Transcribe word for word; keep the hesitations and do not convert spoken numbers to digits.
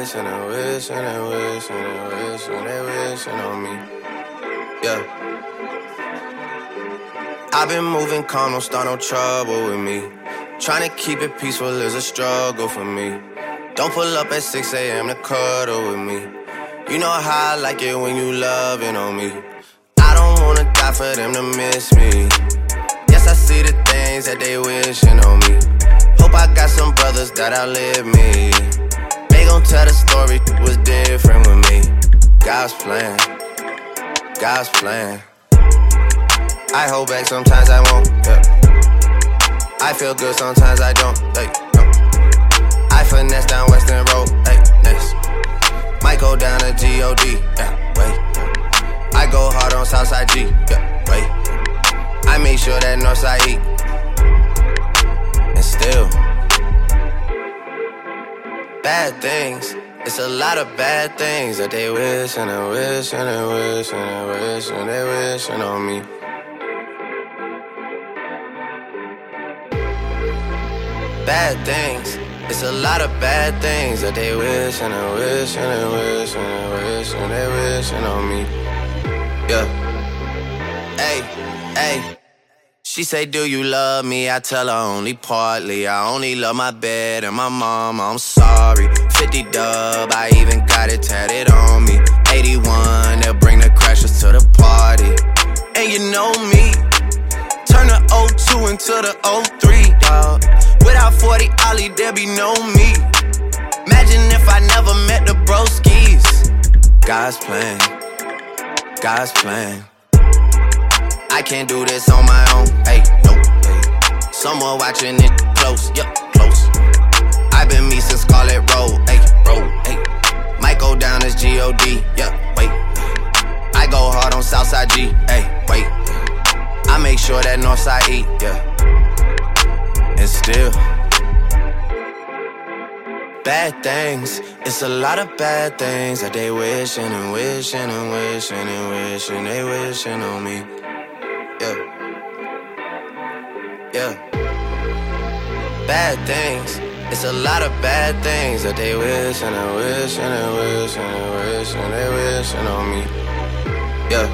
wish and they wish and they wish and they wish and they wishing on me. Yeah. I've been moving calm, don't start no trouble with me. Trying to keep it peaceful is a struggle for me. Don't pull up at six a.m. to cuddle with me. You know how I like it when you loving on me. I don't wanna die for them to miss me. Yes, I see the things that they wishing on me. Hope I got some brothers that outlive me. They gon' tell the story was different with me. God's plan, God's plan. I hold back, sometimes I won't, yeah. I feel good, sometimes I don't, hey, no. I finesse down Western Road, hey, next. Might go down to G O D, yeah, wait. I go hard on Southside G, yeah, wait. I make sure that Northside eat. And still, bad things. It's a lot of bad things that they wish and they wish and they wish and they wish and they wishing on me. Bad things. It's a lot of bad things that they wish and they wish and they wish and they wish and they wishing on me. Yeah. Hey, hey. She say, do you love me? I tell her only partly. I only love my bed and my mama, I'm sorry. fifty dub, I even got it tatted on me. eighty-one, they'll bring the crashers to the party. And you know me, turn the oh two into the oh three, dawg. Without forty Ollie, there be no me. Imagine if I never met the broskies. God's plan, God's plan. I can't do this on my own, hey, no, hey. Someone watching it close, yup, close. I've been me since Scarlet Road, hey, road, hey. Might go down as G O D, yeah, wait. I go hard on Southside G, hey, wait. I make sure that Northside eat, yeah. And still, bad things. It's a lot of bad things that they wishing and wishing and wishing and wishing they wishing on me. Yeah, yeah. Bad things. It's a lot of bad things that they wish and they wish and they wish and they wish and they wishing on me. Yeah.